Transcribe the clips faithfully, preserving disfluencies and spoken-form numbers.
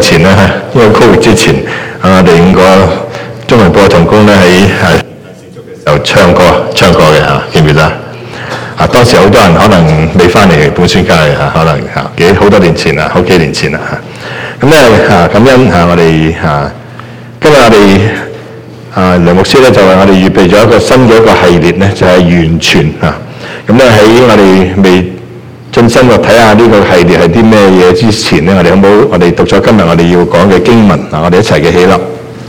前咧，因為 Covid 之前，啊我哋五個中文部嘅同工咧喺係又唱歌唱歌嘅嚇，記唔記得啊？當時好多人可能未翻嚟本宣教嘅嚇，可能嚇幾好多年前啦，好幾年前啦嚇。咁咧嚇感恩嚇我哋嚇，今日我哋啊梁牧師咧就為我哋預備咗一個新嘅一個系列咧，就係完全嚇。咁咧喺我哋未進身落睇下呢個系列係啲咩嘢之前咧，我哋好冇我哋讀咗今日我哋要講嘅經文啊，我哋一齊嘅起立，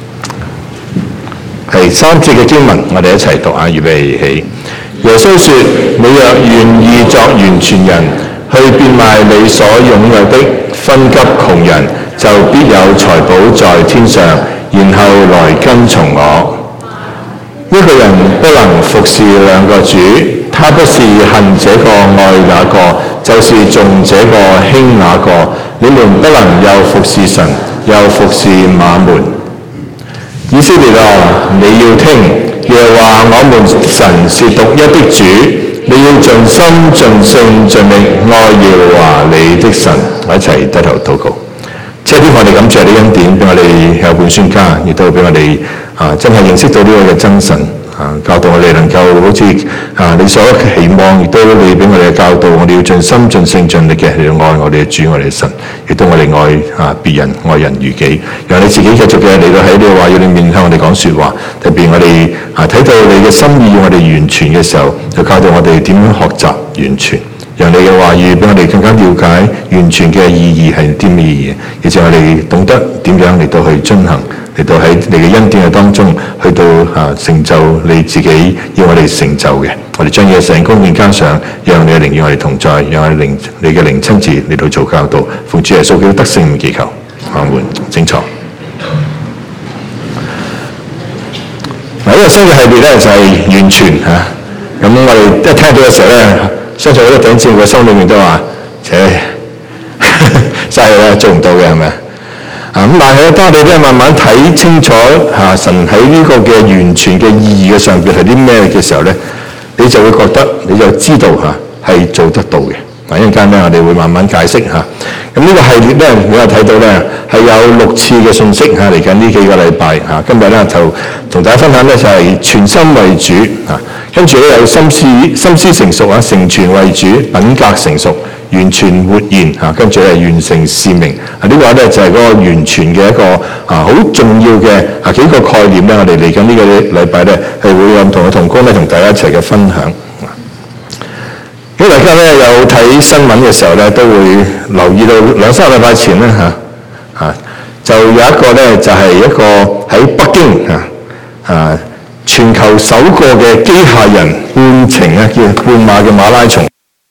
係三節嘅經文，我哋一齊讀啊，預備起。耶穌說：你若願意作完全人，去變賣你所擁有的，分給窮人，就必有財寶在天上，然後來跟從我。一個人不能服侍兩個主，他不是恨這個愛那個，就是重這個輕那個。你們不能又服侍神，又服侍馬門。以色列啊，你要聽，耶和華我們神是獨一的主，你要盡心盡性盡力愛耶和華你的神。我一齊低頭禱告。謝天我哋感謝你恩典，俾我哋有本宣家，亦都俾我哋啊真係認識到呢個嘅真神啊，教導我哋能夠好似啊你所期望，亦都你俾我哋嘅教導，我哋要盡心盡性盡力嘅去愛我哋嘅主，我哋嘅神，亦都我哋愛啊別人愛人如己，讓你自己繼續嘅嚟到喺呢個話語裏面向我哋講説話，特別我哋啊睇到你嘅心意，我哋完全嘅時候，就教導我哋點樣學習完全。讓你嘅話語俾我哋更加了解完全嘅意義係啲咩嘢，亦就係我哋懂得點樣嚟到去遵行，嚟到喺你嘅恩典嘅當中，去到啊成就你自己要我哋成就嘅。我哋將嘢成功面加上，讓你嘅靈與我哋同在，讓我哋靈你嘅靈親自嚟到做教導，奉主耶穌基督得勝祈求，阿門。請坐。嗱，呢個新嘅系列咧就係完全嚇，咁我哋一聽到嘅時候咧。相信好多弟兄姊妹嘅心裏面都話：切，嘥啦，做唔到嘅係咪啊？咁但係咧，當我哋咧慢慢睇清楚嚇神喺呢個嘅完全嘅意義嘅上邊係啲咩嘅時候咧，你就會覺得你就知道嚇係做得到嘅。嗱，一陣間咧，我哋會慢慢解釋嚇。咁呢個系列咧，你又睇到咧係有六次嘅信息嚇，嚟緊呢幾個禮拜嚇。今日咧就同大家分享咧就係全心為主嚇。跟住咧有心思心思成熟啊，成全為主，品格成熟，完全活現啊，跟住咧完成使命啊，呢個咧就係嗰個完全嘅一個啊好重要嘅啊幾個概念咧，我哋嚟緊呢個禮拜咧係會有唔同嘅同工咧同大家一齊嘅分享。咁大家咧有睇新聞嘅時候咧，都會留意到兩三個禮拜前咧嚇啊，就有一個咧就係一個喺北京啊啊。全球首個嘅機械人半程啊，叫半馬嘅馬拉松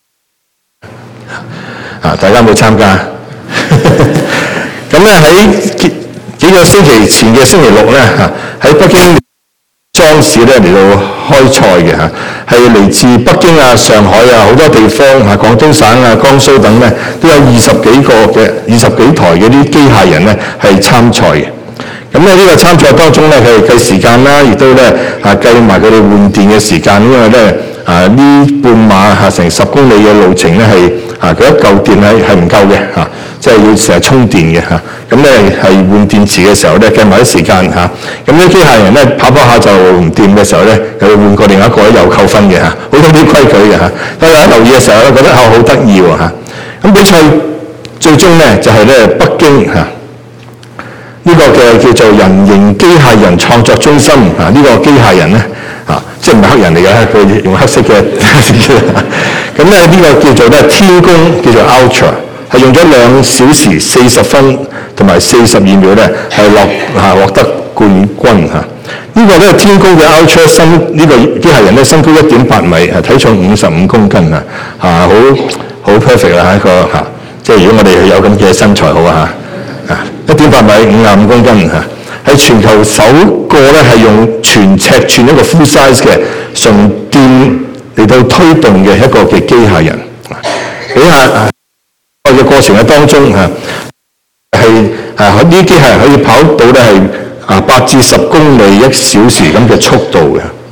啊！大家有冇參加？咁咧喺幾幾個星期前嘅星期六咧嚇，喺北京莊市咧嚟到開賽嘅嚇，係嚟自北京啊、上海啊好多地方嚇，廣東省啊、江蘇等咧都有二十幾個嘅二十幾台嘅啲機械人咧係參賽嘅。咁咧呢個參賽當中咧，佢哋計時間啦，亦都咧啊計埋佢哋換電嘅時間，因為咧啊呢半馬嚇成十公里嘅路程咧係啊佢一嚿電係係唔夠嘅嚇，即係要成日充電嘅嚇。咁咧係換電池嘅時候咧計埋啲時間嚇。咁呢機械人咧跑跑下就唔掂嘅時候咧，佢換過另一個又扣分嘅嚇，好多啲規矩嘅嚇。大家留意嘅時候咧，覺得啊好得意喎嚇。咁比賽最終咧就係咧北京嚇。呢個嘅叫做人形機械人創作中心啊！呢、這個機械人咧啊，即係唔係黑人嚟嘅，佢用黑色嘅。咁咧呢個叫做咧天宮，叫做 Ultra， 係用咗兩小時四十分同埋四十二秒咧，係落啊獲得冠軍嚇。這個、呢個咧天宮嘅 Ultra 身呢、這個機械人咧身高一點八米，係體重五十五公斤啊！啊，好好 perfect 啦，一個嚇、啊，即係如果我哋有咁嘅身材好啊嚇啊！一點八米，五十五公斤嚇，係全球首個咧係用全尺寸一個 full size 嘅純電嚟到推動嘅一個嘅機械人。你下嘅過程嘅當中嚇，係啊呢啲機械人可以跑到咧係啊八至十公里一小時咁嘅速度嘅。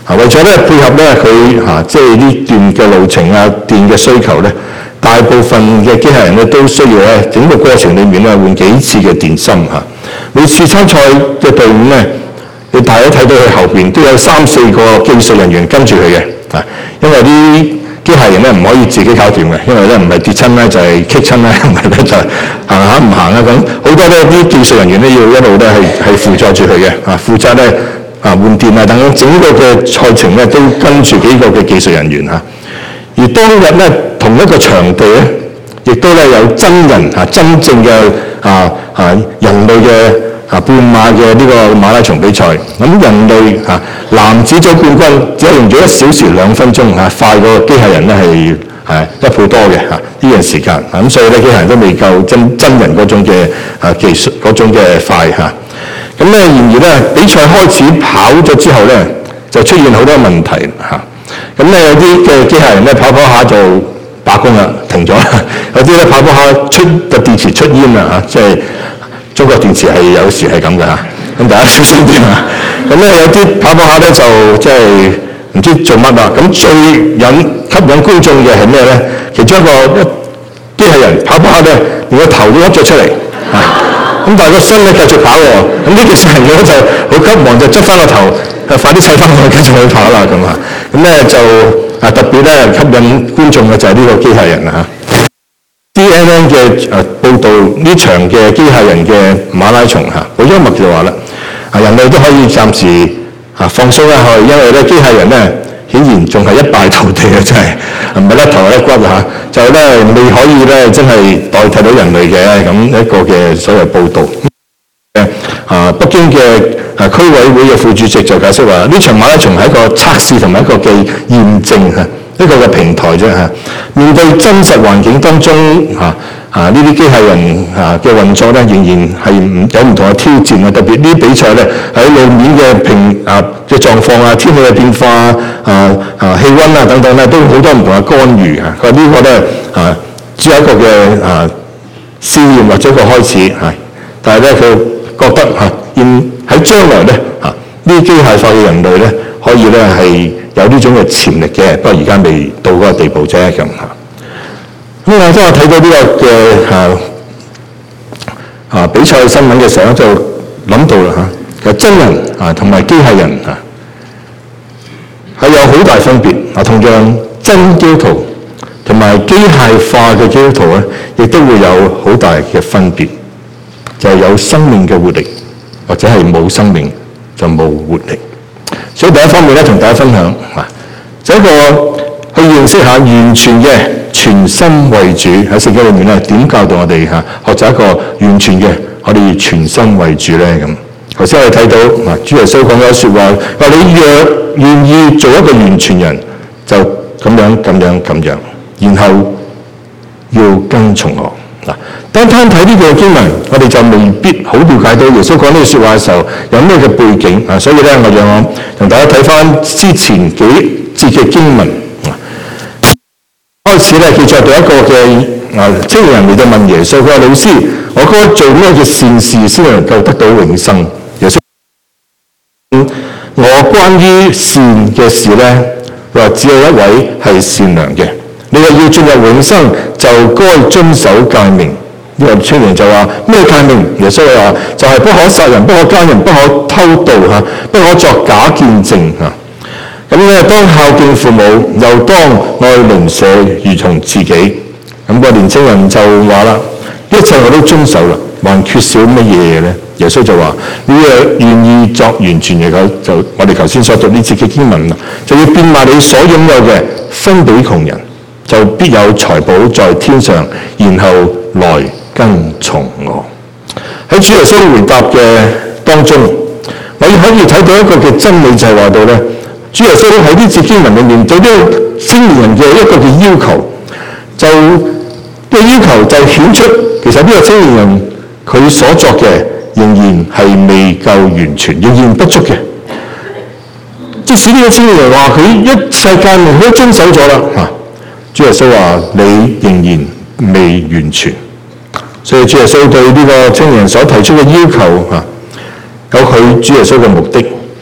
啊，為咗咧配合咧佢嚇即係呢段嘅路程啊、電嘅需求咧，大部分嘅機械人咧都需要咧整個過程裡面咧換幾次嘅電芯嚇。每次參賽嘅隊伍咧，你大家睇到佢後邊都有三四個技術人員跟住佢嘅，啊，因為啲機械人咧唔可以自己搞掂嘅，因為咧唔係跌親咧就係棘親咧，唔係咧就係行下唔行啊咁。好多咧啲技術人員咧要一路咧係係輔助住佢嘅，啊負責咧啊換電啊等等，整個嘅賽程咧都跟住幾個嘅技術人員嚇。而當日咧同一個場地咧，亦都咧有真人啊真正嘅啊啊人類嘅啊半馬嘅呢個馬拉松比賽。咁人類啊男子組冠軍只係用咗一小時兩分鐘啊，快過機械人咧係係一倍多嘅嚇呢樣時間。啊咁所以咧機械人都未夠真真人嗰種嘅啊技術嗰種嘅快嚇。咁咧然而咧比賽開始跑咗之後咧，就出現好多問題嚇。咁咧有啲嘅機械人咧跑跑下就罷工啦，停咗啦；有啲咧跑跑下出個電池出煙啦嚇，即係中國電池係有時係咁嘅嚇，咁大家小心啲啊！咁咧有啲跑跑下咧就即係唔知做乜啦。咁最引吸引觀眾嘅係咩咧？其中一個一機械人跑跑下咧，連個頭都甩咗出嚟嚇。咁但係個身咧繼續跑喎，咁呢技術人員咧就好急忙就執翻個頭，快啲砌翻佢繼續去跑啦咁啊！咁咧就啊特別咧吸引觀眾嘅就係呢個機械人啊嚇。C N N 嘅誒報導呢場嘅機械人嘅馬拉松嚇，好幽默就話啦，啊人類都可以暫時啊放鬆一下，因為咧機械人咧顯然仲係一敗塗地嘅，真係唔係甩頭甩骨嚇，就咧未可以咧真係代替到人類嘅咁一個嘅所謂報導。啊北京嘅啊區委會嘅副主席就解釋話，呢場馬拉松係一個測試同埋一個嘅驗證嚇。一個嘅平台啫嚇，面對真實環境當中嚇啊呢啲機械人啊嘅運作咧，仍然係唔有唔同嘅挑戰啊！特別呢啲比賽咧喺路面嘅平啊嘅狀況啊、天氣嘅變化啊、啊氣温啊等等咧，都好多唔同嘅干預啊！佢話呢個咧啊只係一個嘅啊試驗或者一個開始嚇，但係咧佢覺得嚇現喺將來咧嚇呢啲機械化嘅人類咧可以咧係有呢種嘅潛力嘅，不過而家未到嗰個地步啫咁嚇。咁啊，當我睇到呢個嘅啊啊比賽新聞嘅時候，就諗到啦嚇，其實真人啊同埋機械人啊係有好大分別啊。同樣真基督徒同埋機械化嘅基督徒咧，亦都會有好大嘅分別，就係有生命嘅活力，或者係冇生命就冇活力。所以第一方面咧，同大家分享啊，就一個去認識下完全嘅全心為主喺聖經裏面咧，點教導我哋嚇學習一個完全嘅我哋全心為主咧咁。頭先我哋睇到啊，主耶穌講咗説話，話你若願意做一個完全人，就咁樣咁樣咁樣，然後要跟從我。嗱，單單睇呢個經文，我哋就未必好了解到耶穌講呢句説話嘅時候有咩嘅背景啊，所以咧，我讓我同大家睇翻之前幾節嘅經文。開始咧，記載到一個嘅啊青年人嚟到問耶穌，佢話：老師，我該做咩嘅善事先能夠得到永生？耶穌，我關於善嘅事咧，佢話只有一位係善良嘅。你話要進入永生，就該遵守誡命。呢個青年就話：咩誡命？耶穌話：就係、是、不可殺人，不可姦人，不可偷盜嚇，不可作假見證嚇。咁咧，當孝敬父母，又當愛鄰舍如同自己。咁、那個年青人就話啦：一切我都遵守啦，還缺少乜嘢咧？耶穌就話：你若願意作完全嘅，就我哋頭先所讀呢節嘅經文啦，就要變賣你所擁有嘅，分俾窮人，就必有財寶在天上，然後來跟從我。喺主耶穌回答嘅當中，我可以睇到一個嘅真理，就係話到咧，主耶穌喺呢節經文裏面對呢個青年人嘅一個嘅要求，就嘅要求就顯出其實呢個青年人佢所作嘅仍然係未夠完全，仍然不足嘅。即使呢個青年人話佢一切誡命都遵守咗啦，嚇，主耶穌話你仍然未完全。所以主耶穌對呢個青年人所提出嘅要求嚇，有佢主耶穌嘅目的。主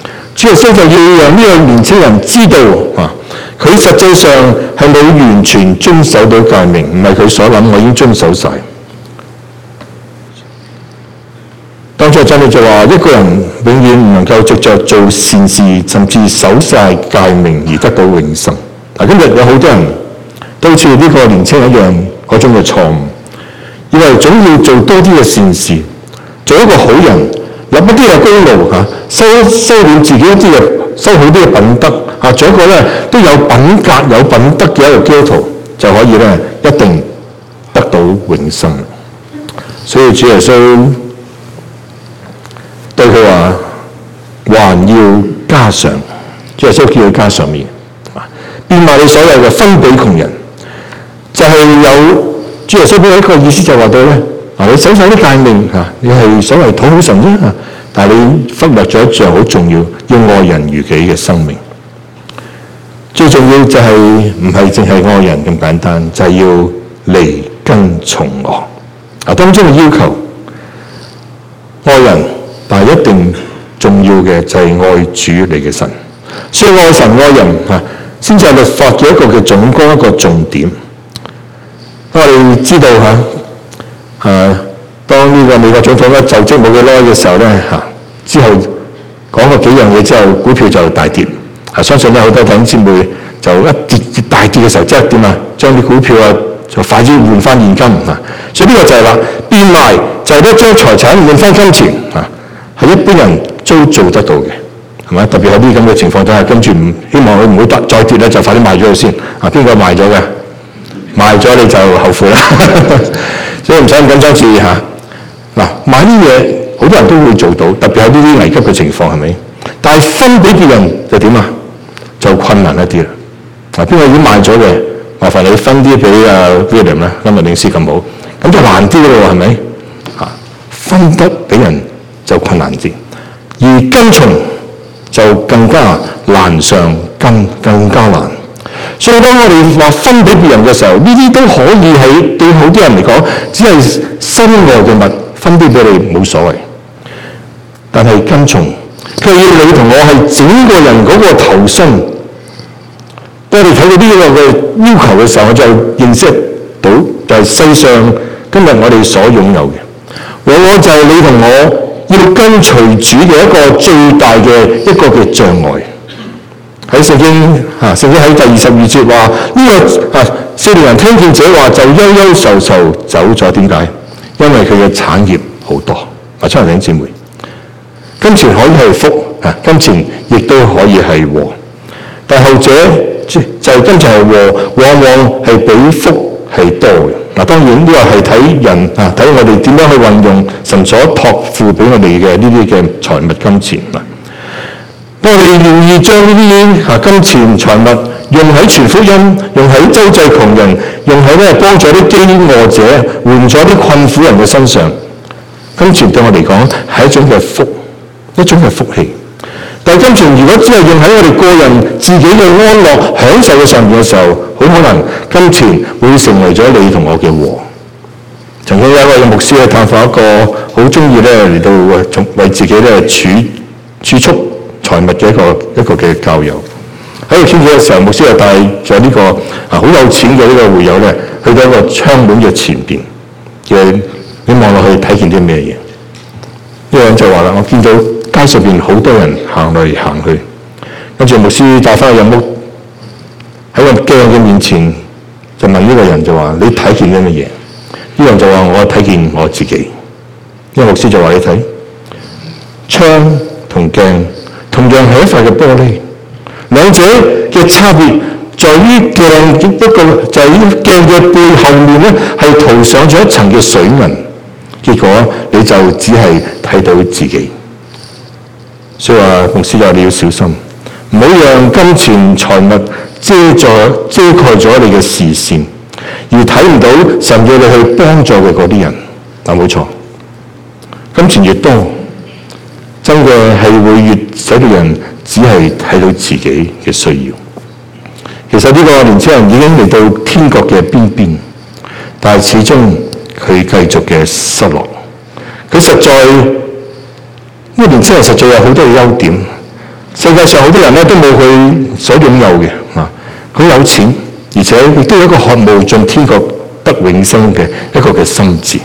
主耶穌就要讓呢個年青人知道啊，佢實際上係冇完全遵守到誡命，唔係佢所諗我已經遵守晒。當初真理就話，一個人永遠唔能夠藉着做善事，甚至守晒誡命而得到永生。嗱，今日有好多人都好似呢個年青人一樣嗰種嘅錯誤，以為總要做多啲嘅善事，做一個好人，立一啲嘅功勞嚇，修修練自己一啲嘅修好啲嘅品德嚇，做一個咧都有品格有品德嘅一個基督徒，就可以咧一定得到永生。所以主耶穌對佢話，還要加上，主耶穌叫佢加上面，變賣你所有嘅分俾窮人，就係、是、有主耶穌俾一個意思就話到咧，嗱你守晒啲誡命嚇，你係所謂討好神啫，但係你忽略咗一樣好重要，要愛人如己嘅生命。最重要就係唔係淨係愛人咁簡單，就係、是、要嚟跟從我。啊，當中嘅要求，愛人，但係一定重要嘅就係愛主你嘅神。所以愛神愛人嚇，先至係律法嘅一個嘅總綱，一個重點。我哋知道嚇，誒，當呢個美國總統咧就職冇幾耐嘅時候咧嚇，之後講過幾樣嘢之後，股票就大跌。啊，相信咧好多弟兄姊妹就一跌跌大跌嘅時候，即係點啊？將啲股票啊就快啲換翻現金啊！所以呢個就係話變賣，就係咧將財產換翻金錢啊，係一般人都做得到嘅，係咪？特別喺呢啲咁嘅情況底下，跟住唔希望佢唔好再跌咧，就快啲賣咗佢先啊！邊個賣咗嘅？賣咗你就後悔啦，所以唔使咁緊張注意嚇。嗱，買啲嘢好多人都會做到，特別喺呢啲危急嘅情況，係咪？但係分俾別人就點啊？就困難一啲啦。嗱，邊個已經賣咗嘅，麻煩你分啲俾阿 William 啦，今日領事咁好，咁就難啲咯喎，係咪？嚇，分得俾人就困難啲，而跟從就更加難上更更加難。所以當我哋話分俾別人嘅時候，呢啲都可以係對好多人嚟講，只係身外嘅物，分啲俾你冇所謂。但係跟從，佢要你同我係整個人嗰個投身。當我哋睇到呢個嘅要求嘅時候，我就認識到就係世上今日我哋所擁有嘅，往往就係你同我要跟隨主嘅一個最大嘅一個嘅障礙。喺聖經嚇，聖經喺第二十二節話呢、這個啊少年人聽見這話就憂憂愁愁走咗，點解？因為佢嘅產業好多。啊，親愛弟兄姊妹，金錢可以係福啊，金錢亦都可以係禍，但後者就係金錢係禍，往往係比福係多嘅。嗱，當然呢個係睇人啊，睇我哋點樣去運用神所託付俾我哋嘅呢啲嘅財物金錢啊。當我哋願意將呢啲啊金錢財物用喺傳福音，用喺周濟窮人，用喺咧幫助啲飢餓者，援助啲困苦人嘅身上，金錢對我嚟講係一種嘅福，一種嘅福氣。但係金錢如果只係用喺我哋個人自己嘅安樂享受嘅上面嘅時候，好可能金錢會成為咗你同我嘅禍。曾經有一位牧師去探訪一個好中意咧嚟到為自己咧儲儲蓄財物嘅一個一個嘅教友，喺度傾偈嘅時候，牧師就帶咗呢個啊好有錢嘅呢個會友咧，去到一個窗門嘅前邊嘅，你望落去睇見啲咩嘢？呢個人就話啦：我見到街上邊好多人行嚟行去，跟住牧師帶翻去入屋，喺個鏡嘅面前就問呢個人就話：你睇見啲乜嘢？呢個人就話：我睇見我自己。呢個牧師就話：你睇窗同鏡。同樣係一塊嘅玻璃，兩者嘅差別在於鏡一個就係呢鏡嘅背後面咧，係塗上咗一層嘅水銀，結果你就只係睇到自己。所以話牧師話你要小心，唔好讓金錢財物遮咗遮蓋咗你嘅視線，而睇唔到神要你去幫助嘅嗰啲人。嗱，冇錯，金錢越多，真嘅係會越使到人只係睇到自己嘅需要。其實呢個年輕人已經嚟到天國嘅邊邊，但係始終佢繼續嘅失落。佢實在呢、這個年輕人實在有好多嘅優點， 世界上好多人咧都冇佢所擁有嘅啊，佢有錢，而且亦都有一個渴慕進天國得永生嘅一個嘅心志。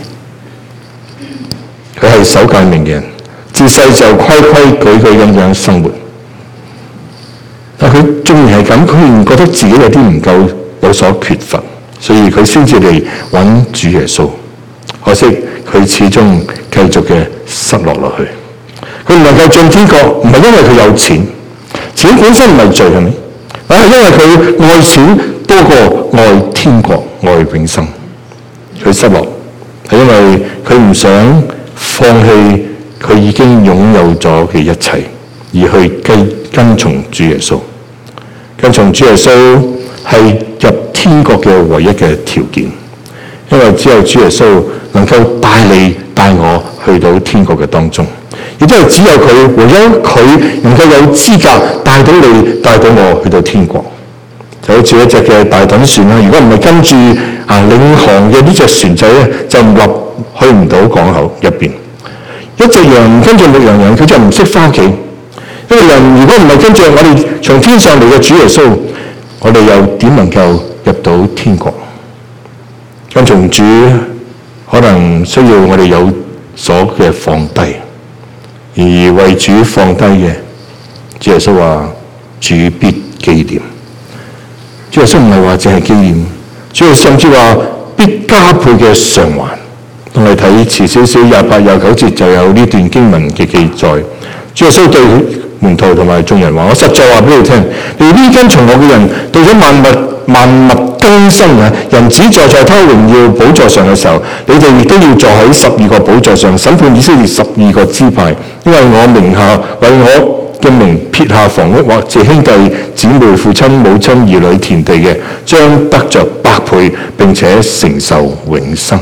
佢係守誡命嘅人，自細就規規矩矩咁樣生活。但佢縱然係咁，佢仍覺得自己有啲唔夠，有所缺乏，所以佢先至嚟揾主耶穌。可惜佢始終繼續嘅失落落去。佢唔能夠進天國，唔係因為佢有錢，錢本身唔係罪，係咪？而係因為佢愛錢多過愛天國、愛永生。佢失落係因為佢唔想放棄佢已經擁有咗嘅一切，而去跟跟從主耶穌。跟從主耶穌係入天國嘅唯一嘅條件，因為只有主耶穌能夠帶你帶我去到天國嘅當中，亦都係只有佢，唯有佢能夠有資格帶到你帶到我去到天國。就好似一隻嘅大躉船啦，如果唔係跟住啊領航嘅呢隻船仔咧，就唔落去唔到港口入邊。一隻羊唔跟住牧羊人，佢就唔識翻屋企。一個人如果唔係跟住我哋從天上嚟嘅主耶穌，我哋又點能夠入到天國？跟從主可能需要我哋有所嘅放低，而為主放低嘅，主耶穌話主必紀念。主耶穌唔係話淨係紀念，主耶穌甚至話必加倍嘅償還。我哋睇遲少少廿八廿九節就有呢段經文嘅記載。主耶穌對門徒同埋眾人話：我實在話俾你聽，你呢跟從我嘅人，到咗萬物萬物更新啊，人子坐在他榮耀寶座上嘅時候，你哋亦都要坐喺十二個寶座上審判以色列十二個支派，因為我名下為我嘅名撇下房屋或者兄弟姊妹、父親母親、兒女、田地嘅，將得着百倍，並且承受永生。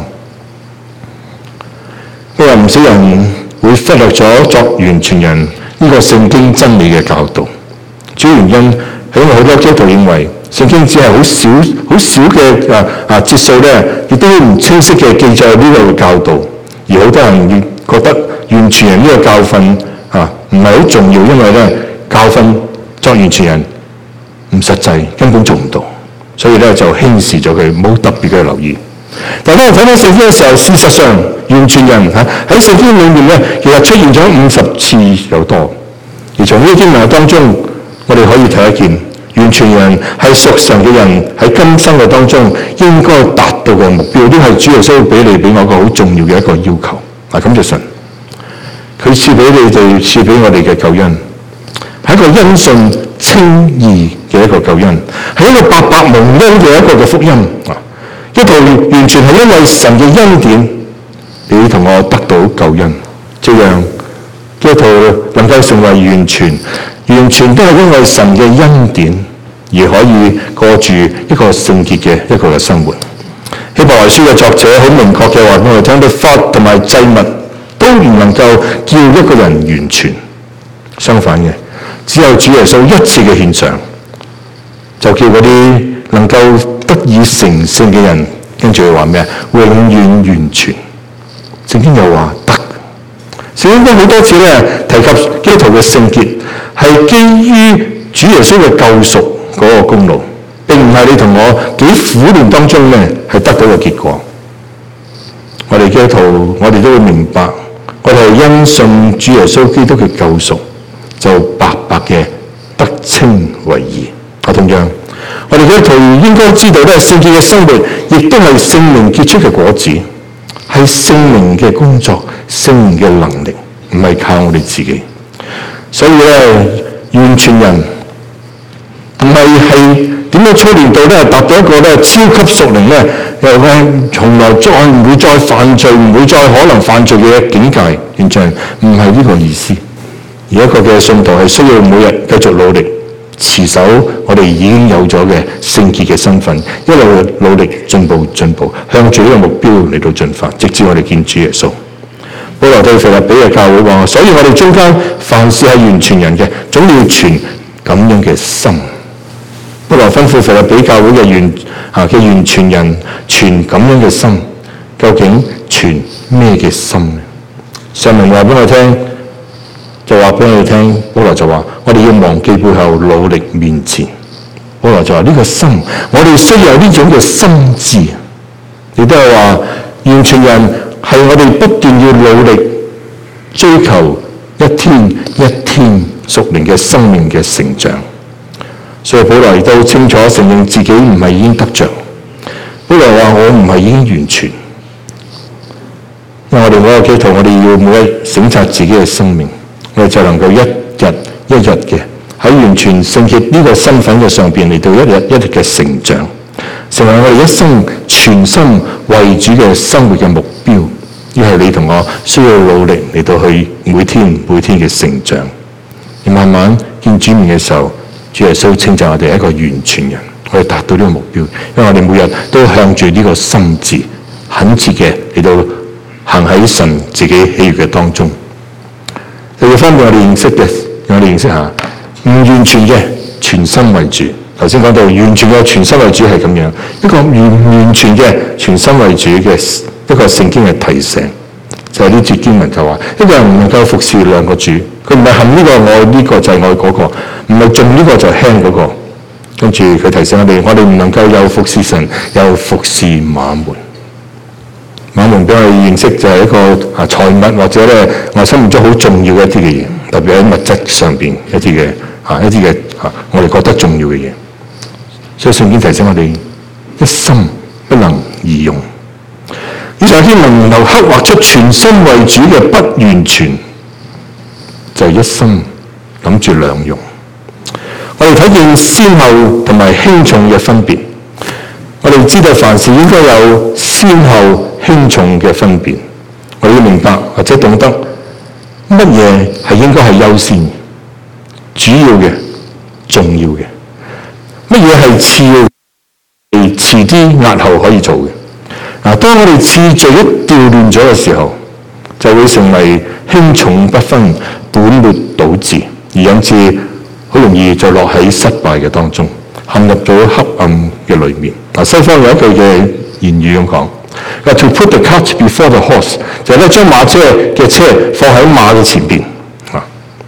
因為唔少人會忽略咗作完全人呢個聖經真理嘅教導，主要原因係因為好多基督徒認為聖經只係好少好少嘅啊啊節數咧，亦都唔清晰嘅記載呢個教導，而好多人亦覺得完全人呢個教訓啊唔係好重要，因為咧教訓作完全人唔實際，根本做唔到，所以咧就輕視咗佢，冇特別嘅留意。但係當我睇到聖經嘅時候，事實上完全人嚇喺聖經裏面咧，其實出現咗五十次有多。而從呢啲經文當中，我哋可以睇得見，完全人係屬神嘅人喺今生嘅當中應該達到嘅目標，都係主耶穌俾你俾我一個好重要嘅一個要求。嗱，感謝神，佢賜俾你哋賜俾我哋嘅救恩，係一個因信稱義嘅一個救恩，係一個白白蒙恩嘅一個嘅福音啊！呢度完全係因為神嘅恩典，你同我得到救恩，這樣基督徒能夠成為完全，完全都係因為神嘅恩典而可以過住一個聖潔嘅一個嘅生活。希伯來書嘅作者好明確嘅話，我哋聽到法同埋祭物都唔能夠叫一個人完全，相反嘅，只有主耶穌一次嘅獻上，就叫嗰啲能夠得以成聖嘅人，跟住佢話咩啊？永遠完全。聖經又話得。聖經都好多次咧提及基督徒嘅聖潔係基於主耶穌嘅救贖嗰個功勞，並唔係你同我幾苦練當中咧係得到嘅結果。我哋基督徒，我哋都會明白，我哋因信主耶穌基督嘅救贖，就白白嘅得稱為義。啊，同樣，我哋基督徒應該知道咧，聖潔嘅生活亦都係聖靈結出嘅果子，係聖靈嘅工作，聖靈嘅能力，唔係靠我哋自己。所以咧，完全人唔係係點樣操練到咧，達到一個咧超級屬靈咧，又咧從來再唔會再犯罪，唔會再可能犯罪嘅境界，完全唔係呢個意思。而一個嘅信徒係需要每日繼續努力，持守我哋已經有咗嘅聖潔嘅身份，一路努力進步進步，向住呢個目標嚟到進發，直至我哋見主耶穌。保羅對腓立比嘅教會話：所以我哋中間凡事係完全人嘅，總要存咁樣嘅心。保羅吩咐腓立比教會嘅完啊嘅完全人存咁樣嘅心，究竟存咩嘅心呢？上文話俾我聽，就話話俾我哋聽，保羅就話：我哋要忘記背後，努力面前。保羅就話：呢個心，我哋需要有呢種嘅心志。亦都係話，完全人係我哋不斷要努力追求一天一天屬靈嘅生命嘅成長。所以保羅亦都清楚承認自己唔係已經得着。保羅話：我唔係已經完全。因為我哋每個基督徒，我哋要每一省察自己嘅生命，我哋就能夠一日一日嘅喺完全聖潔呢個身份嘅上邊嚟到一日一日嘅成長，成為我哋一生全心為主嘅生活嘅目標。呢係你同我需要努力嚟到去每天每天嘅成長，而慢慢見主面嘅時候，主耶穌稱讚我哋係一個完全人，我哋達到呢個目標。因為我哋每日都向住呢個心志懇切嘅嚟到行喺神自己喜悅嘅當中。第二方面我哋認識嘅，讓我哋認識下唔完全嘅全心為主。頭先講到完全嘅全心為主係咁樣，一個完完全嘅全心為主嘅一個聖經嘅提醒，就係呢節經文就話：一個人唔能夠服侍兩個主，佢唔係恨呢個愛呢個就係愛嗰個，唔係重呢個就輕嗰個。跟住佢提醒我哋，我哋唔能夠又服侍神又服侍馬門。馬門俾我哋認識就係一個啊財物或者咧我心目中好重要嘅一啲嘅嘢，特別喺物質上邊一啲嘅啊一啲嘅啊我哋覺得重要嘅嘢。所以聖經提醒我哋一心不能二用。以上經文能夠刻畫出全心為主嘅不完全，就係、是、一心諗住兩用。我哋睇見先後同埋輕重嘅分別，我哋知道凡事應該有先後輕重嘅分別。我哋要明白或者懂得乜嘢係應該係優先、主要嘅、重要嘅，乜嘢係次要、係遲啲押後可以做嘅。嗱，當我哋次序一調亂咗嘅時候，就會成為輕重不分、本末倒置，而引致好容易就落喺失敗嘅當中，陷入咗黑暗嘅裏面。嗱，西方有一句嘅言語咁講，話 to put the cart before the horse， 就係咧將馬車嘅車放喺馬嘅前邊。啊，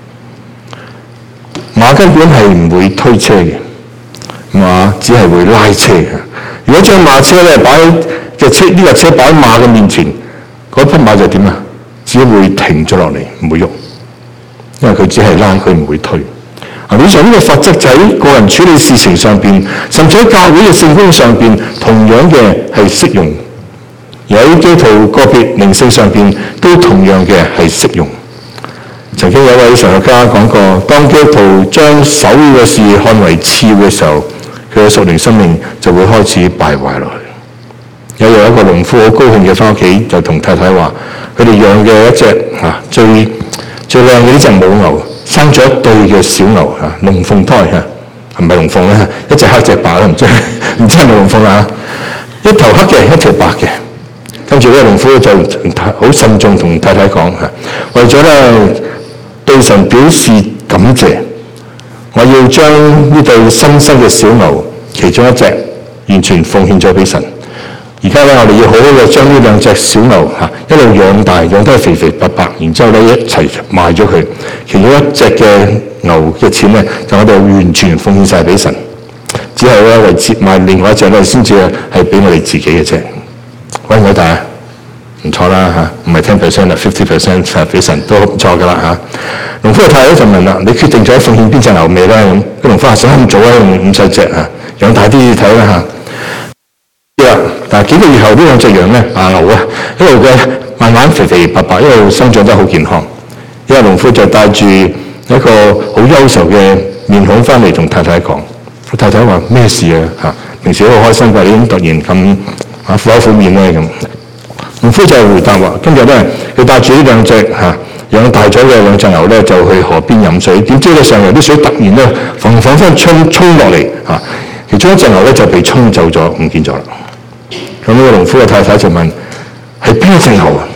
馬根本係唔會推車嘅，馬只係會拉車嘅。如果將馬車咧擺喺嘅車呢架車擺喺馬嘅面前，嗰匹馬就點啊？只會停咗落嚟，唔會喐，因為佢只係拉，佢唔會推。啊，以上呢個法則就喺個人處理事情上邊，甚至喺教會嘅聖工上邊，同樣嘅係適用；而喺基督徒個別靈性上邊，都同樣嘅係適用。曾經有位神學家講過，當基督徒將首要嘅事看為次要嘅時候，佢嘅屬靈生命就會開始敗壞落去。有有一個農夫好高興嘅翻屋企，就同太太話：佢哋養嘅一隻啊最最靚嘅呢隻母牛，生咗一對嘅小牛啊，龍鳳胎嚇，係咪龍鳳咧？一隻黑一隻白啦，唔知唔知係咪龍鳳啊？一頭黑嘅，一條白嘅。跟住呢個農夫就好慎重同太太講嚇，為咗咧對神表示感謝，我要將呢對新生嘅小牛其中一隻完全奉獻咗俾神。而家咧，我哋要好好嘅將呢兩隻小牛嚇一路養大，養得肥肥白白，然之後咧一齊賣咗佢。其中一隻嘅牛嘅錢咧，就我哋完全奉獻晒俾神，只係咧為接賣另外一隻咧，先至係俾我哋自己嘅啫。喂，我大家唔錯啦嚇，唔係 ten percent 啦 ，fifty percent 俾神都唔錯噶啦嚇。農夫嘅太太就問啦：你決定咗奉獻邊隻牛未咧？咁個農夫話：想咁早啊，用五十隻嚇，養大啲睇啦嚇。但係幾個月後呢兩隻羊咧，啊牛啊，一路嘅慢慢肥肥白白，一路生長得好健康。因為農夫就帶住一個好憂愁嘅面孔翻嚟同太太講，太太話：咩事啊？嚇，平時都好開心㗎，你點突然咁啊苦口苦面咧咁？農夫就回答話：今日咧，佢帶住呢兩隻嚇養大咗嘅兩隻牛咧，就去河邊飲水。點知咧上游啲水突然咧，砰砰聲衝衝落嚟嚇，其中一隻牛咧就被沖走咗，唔見咗啦。咁呢個農夫嘅太太就問：係邊一隻牛啊？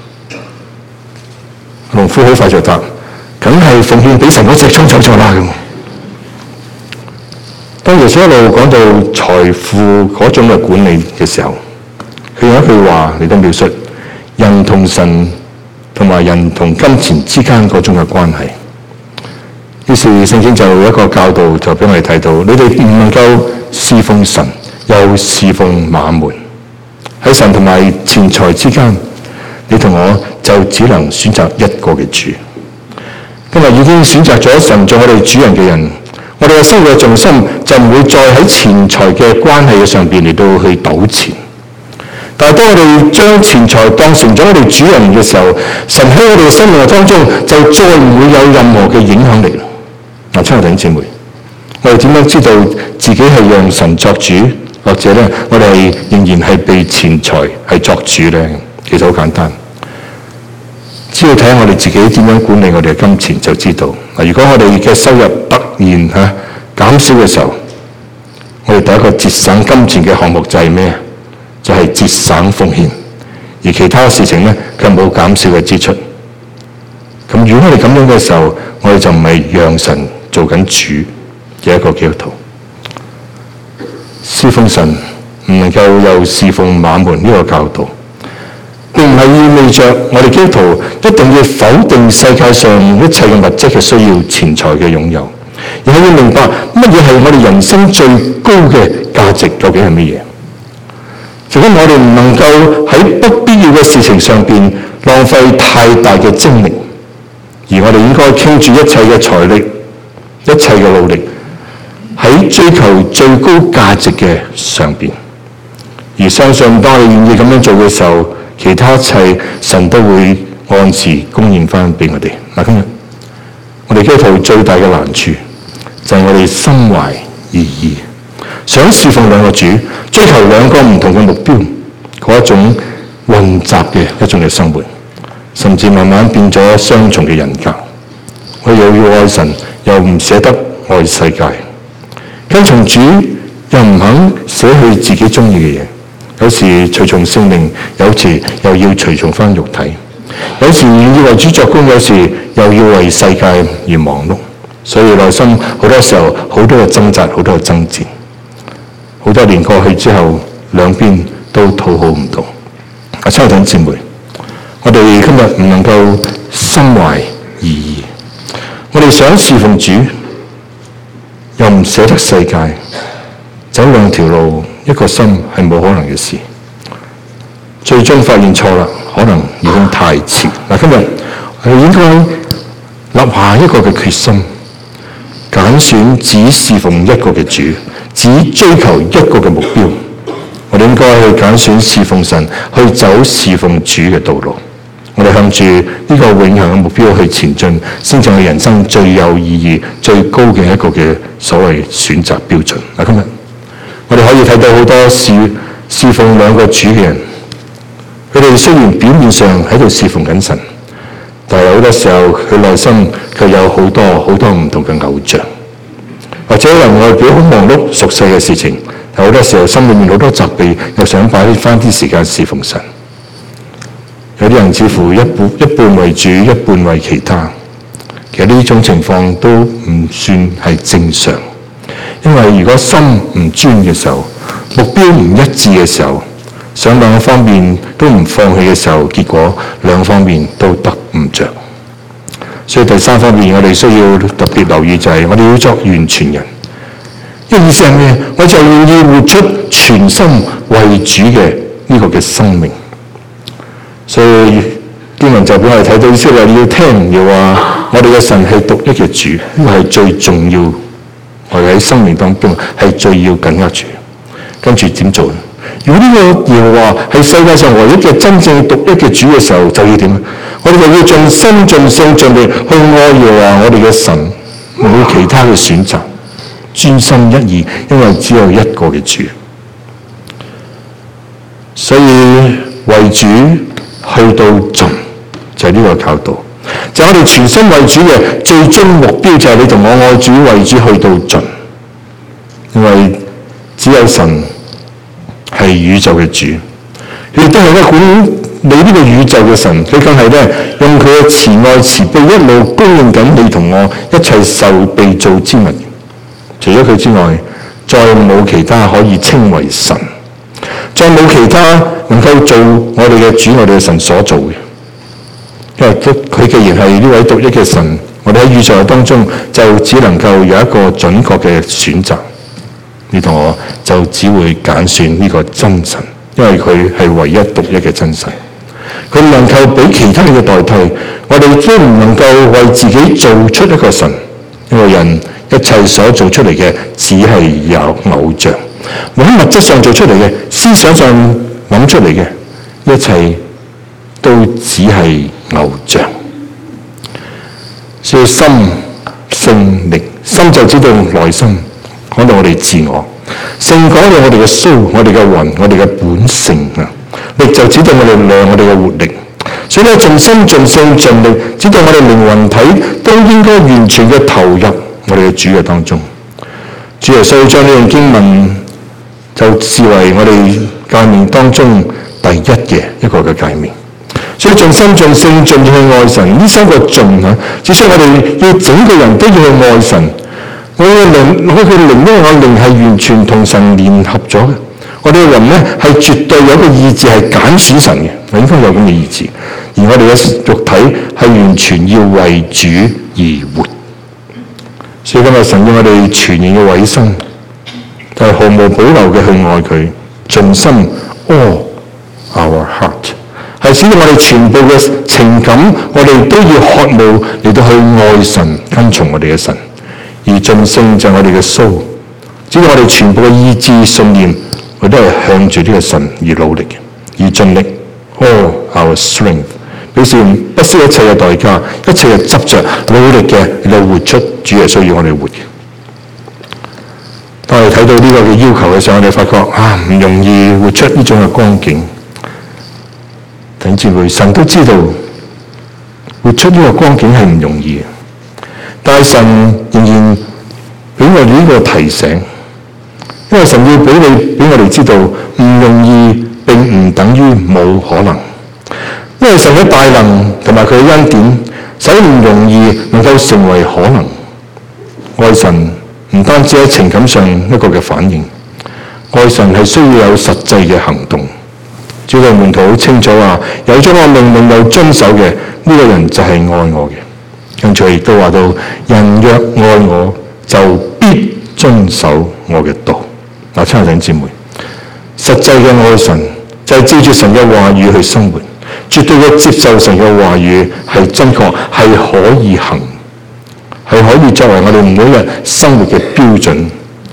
農夫好快就答：梗係奉獻俾神嗰隻沖走咗啦咁。當耶穌一路講到財富嗰種嘅管理嘅時候，佢有一句話嚟到描述人同神同埋人同金錢之間嗰種嘅關係。 於是聖經就有一個教導就俾我哋睇到，你哋唔能夠侍奉神又侍奉馬門。喺神同埋錢財之間，你同我就只能選擇一個嘅主。今日已經選擇咗神做我哋主人嘅人，我哋嘅生活嘅重心就唔會再喺錢財嘅關係上邊嚟到去糾纏。但係當我哋將錢財當成咗我哋主人嘅時候，神喺我哋嘅生命當中就再唔會有任何嘅影響力。嗱，親愛弟兄姊妹，我哋點樣知道自己係讓神作主，或者咧我哋仍然係被錢財係作主咧？其實好簡單，只要睇下我哋自己點樣管理我哋嘅金錢就知道。嗱，如果我哋嘅收入突然嚇減少嘅時候，我哋第一個節省金錢嘅項目就係咩？就係節省奉獻，而其他事情咧佢冇減少嘅支出。咁如果我哋咁樣嘅時候，我哋就唔係讓神做緊主嘅一個基督徒。侍奉神唔能夠又侍奉馬門呢個教導，並唔係意味着我哋基督徒一定要否定世界上一切嘅物質嘅需要、錢財嘅擁有，而係要明白乜嘢係我哋人生最高嘅價值究竟係乜嘢。如果我哋唔能夠喺不必要嘅事情上邊浪費太大嘅精力，而我哋應該傾住一切嘅財力、一切嘅努力喺追求最高價值嘅上邊，而相信當我哋願意咁樣做嘅時候，其他一切神都會按時供應翻俾我哋。嗱，今日我哋基督徒最大嘅難處就係我哋心懷二意，想侍奉兩個主，追求兩個唔同嘅目標，嗰一種混雜嘅一種嘅生活，甚至慢慢變咗雙重嘅人格。我又要愛神，又唔捨得愛世界，跟從主又唔肯捨去自己中意嘅嘢，有時隨從聖靈，有時又要隨從翻肉體，有時願意為主作工，有時又要為世界而忙碌，所以內心好多時候好多嘅掙扎，好多嘅爭戰。好多年過去之後，兩邊都討好唔到。啊，親愛的姊妹，我哋今日唔能夠心懷二意，我哋想侍奉主，又唔捨得世界，走兩條路，一個心係冇可能嘅事。最終發現錯啦，可能已經太遲。嗱，今日我哋應該立下一個嘅決心，揀選只侍奉一個嘅主，只追求一個嘅目標。我哋應該去揀選侍奉神，去走侍奉主嘅道路。我哋向住呢個永恆嘅目標去前進，先至係人生最有意義、最高嘅一個嘅所謂選擇標準。嗱，今日我哋可以睇到好多侍侍奉兩個主嘅人，佢哋雖然表面上喺度侍奉緊神，但係好多時候佢內心佢有好多好多唔同嘅偶像，或者可能外表好忙碌熟悉嘅事情，但好多時候心裏面好多責備，又想擺翻啲時間侍奉神。有啲人似乎一半一半為主，一半為其他。其實呢種情況都唔算係正常，因為如果心唔專嘅時候，目標唔一致嘅時候，想兩個方面都唔放棄嘅時候，結果兩方面都得唔着。所以第三方面我哋需要特別留意，就係我哋要作完全人。呢個意思係咩？我就願意活出全心為主嘅呢個嘅生命。所以經文就俾我哋睇到意思話，你要聽要話，我哋嘅神係獨一嘅主，呢個係最重要，我哋喺生命當中係最要緊握住。跟住點做？如果呢個耶和華係世界上唯一嘅真正獨一嘅主嘅時候，就要點？我哋就要盡心盡性盡力去愛耶和華我哋嘅神，冇其他嘅選擇，專心一意，因為只有一個嘅主。所以為主去到盡，就係呢個教導，就係我哋全心為主嘅最終目標，就係你同我愛主為主去到盡，因為只有神係宇宙嘅主，佢亦都係咧管理呢個宇宙嘅神，佢更係咧用佢嘅慈愛慈悲一路供應緊你同我一切受被造之物。除咗佢之外，再冇其他可以稱為神，再冇其他能夠做我哋嘅主，我哋嘅神所做嘅。 因為佢既然係呢位獨一嘅神，我哋喺宇宙當中就只能夠有一個準確嘅選擇。你同我就只會揀選呢個真神，因為佢係唯一獨一嘅真神。佢唔能夠俾其他嘅代替，我哋都唔能夠為自己做出一個神，因為人一切所做出嚟嘅只係有偶像，喺物質上做出嚟嘅、思想上諗出嚟嘅，一切都只係偶像。所以心、性、力，心就知道內心，講到我哋自我；性講到我哋嘅 soul、我哋嘅魂、我哋嘅本性啊；力就指到我哋量、我哋嘅活力。所以咧，盡心盡性盡力，知道我哋靈魂體都應該完全嘅投入我哋嘅主嘅當中。主耶穌將呢樣經文就視為我哋誡命當中第一嘅一個嘅誡命。所以盡心盡性盡意去愛神，呢三個盡啊，只需我哋要整個人都要去愛神。我嘅靈，我嘅靈，因為我靈係完全同神聯合咗嘅。我哋嘅人咧係絕對有個意志係揀選神嘅，我應該有咁嘅意志。而我哋嘅肉體係完全要為主而活。所以今日神要我哋全然嘅委身，就係、是、毫無保留嘅去愛佢，盡心 all our heart， 係使到我哋全部嘅情感，我哋都要渴慕嚟到去愛神，跟從我哋嘅神。而盡性就係我哋嘅 soul， 只要我哋全部嘅意志信念，我都係向住呢個神而努力嘅，而盡力 all our strength， 表示不惜一切嘅代價，一切嘅執着，努力嘅嚟到活出主耶穌要我哋活嘅。當我哋睇到呢個嘅要求嘅時候，我哋發覺啊，唔容易活出呢種嘅光景。弟兄姊妹，神都知道活出呢個光景係唔容易嘅，但係神仍然俾我哋呢個提醒，因為神要俾你俾我哋知道，唔容易並唔等於冇可能。因為神嘅大能同埋佢嘅恩典，使唔容易能夠成為可能。愛神唔單止喺情感上一個嘅反應，愛神係需要有實際嘅行動。主嘅門徒好清楚話，有咗我命令又遵守嘅呢、這個人就係愛我嘅。跟住亦都話到，人若愛我，就必遵守我嘅道。嗱，親愛弟兄姊妹，實際嘅愛神就係照住神嘅話語去生活，絕對嘅接受神嘅話語係真確，係可以行，係可以作為我哋每日生活嘅標準。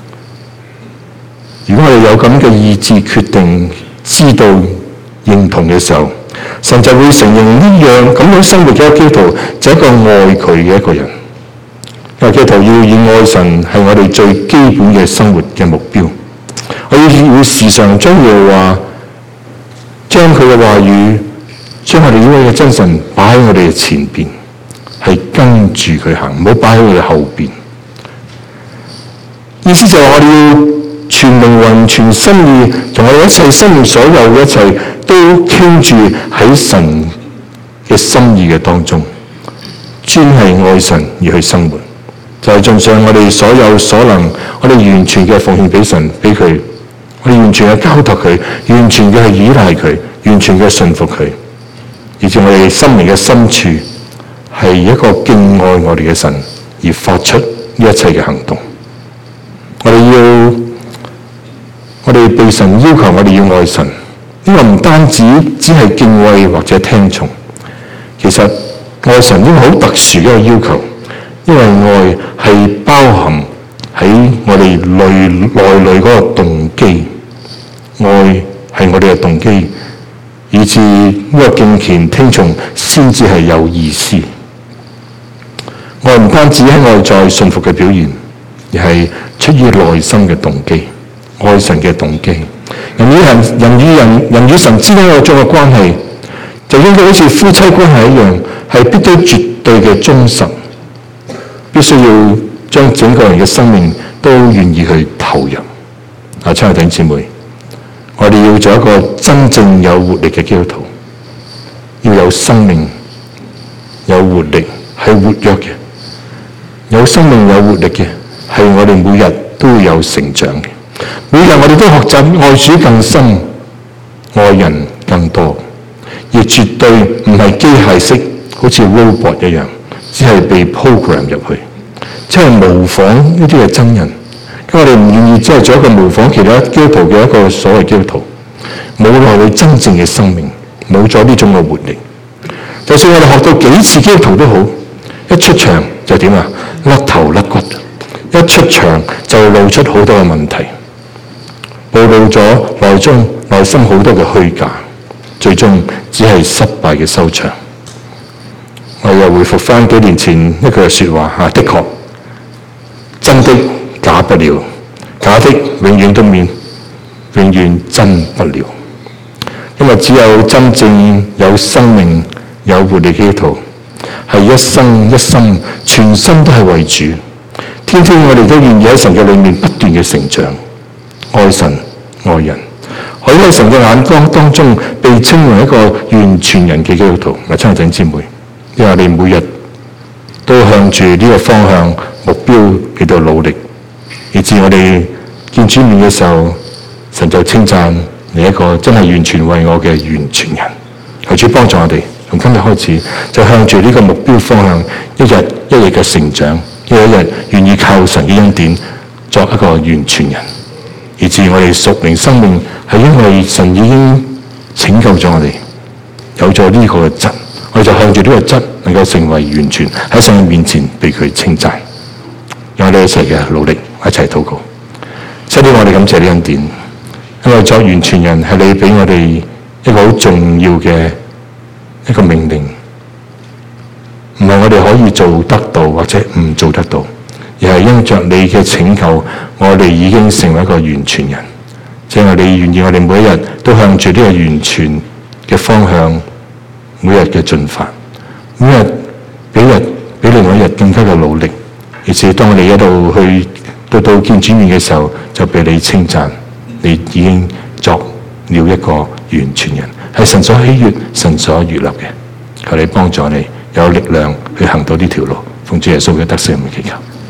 如果我哋有咁嘅意志決定，知道認同嘅時候，神就會承認呢樣咁樣生活嘅基督徒就係一個愛佢嘅一個人。因為基督徒要以愛神係我哋最基本嘅生活嘅目標。我要要時常將耶和華將佢嘅話語，將我哋呢位嘅真神擺喺我哋嘅前邊，係跟住佢行，唔好擺喺我哋後邊。意思就係我哋要全靈魂、全心意，同我哋一切生命所有嘅一切，都傾住喺神嘅心意嘅當中，專係愛神而去生活，就係盡上我哋所有所能，我哋完全嘅奉獻俾神，俾佢，我哋完全嘅交託佢，完全嘅依賴佢，完全嘅信服佢，以至我哋心靈嘅深處係一個敬愛我哋嘅神而發出呢一切嘅行動。我哋要，我哋被神要求我哋要愛神，呢個唔單止只係敬畏或者聽從，其實愛神呢個好特殊嘅一個要求，因為愛係包含喺我哋內內裏嗰個動機，愛係我哋嘅動機，以至呢個敬虔聽從先至係有意思。愛唔單止喺外在信服嘅表現，而係出於內心嘅動機，愛神嘅動機。人與人、人與人、人與神之間嗰種嘅關係，就應該好似夫妻關係一樣，係必須絕對嘅忠實，必須要將整個人嘅生命都願意去投入。啊，親愛弟兄姊妹，我哋要做一個真正有活力嘅基督徒，要有生命、有活力，係活躍嘅。有生命有活力嘅，係我哋每日都會有成長嘅。每日我哋都學習愛主更深，愛人更多，而絕對唔係機械式好似 robot 一樣，只係被 program 入去，即係模仿呢啲嘅真人。咁我哋唔願意只係做一個模仿其他基督徒嘅一個所謂基督徒，冇落去真正嘅生命，冇咗呢種嘅活力。就算我哋學到幾次基督徒都好，一出場就點啊？甩頭甩骨，一出場就露出好多嘅問題，暴露咗內中內心好多嘅虛假，最終只係失敗嘅收場。我又回復翻幾年前一句説話嚇，的確真的假不了，假的永遠都免，永遠真不了。因為只有真正有生命、有活力嘅基督徒，係一生一心全心都係為主。天天我哋都願意喺神嘅裏面不斷嘅成長，愛神愛人，可以喺神嘅眼光當中被稱為一個完全人嘅基督徒。嗱，親愛弟兄姊妹，因為我哋每日都向住呢個方向目標嚟到努力，以至我哋見主面嘅時候，神就稱讚你一個真係完全為我嘅完全人。求主幫助我哋，從今日開始就向住呢個目標方向，一日一日嘅成長，一日一日願意靠神嘅恩典作一個完全人，以至我哋屬靈生命係因為神已經拯救咗我哋，有咗呢個嘅質，我哋就向住呢個質能夠成為完全，喺神嘅面前被佢稱讚。讓我哋一齊嘅努力，一齊禱告。神啊，我哋感謝呢恩典，因為作完全人係你俾我哋一個好重要嘅一個命令，唔係我哋可以做得到或者唔做得到，而係因着你嘅拯救，我哋已經成為一個完全人。即係我哋願意我哋每一日都向住呢個完全嘅方向，每日嘅進發，每日比日比另外一日更加嘅努力，而且當我哋一路去到到見主面嘅時候，就被你稱讚，你已經作了一個完全人，係神所喜悅、神所悅納嘅。求你幫助你有力量去行到呢條路，奉主耶穌嘅得勝名祈求。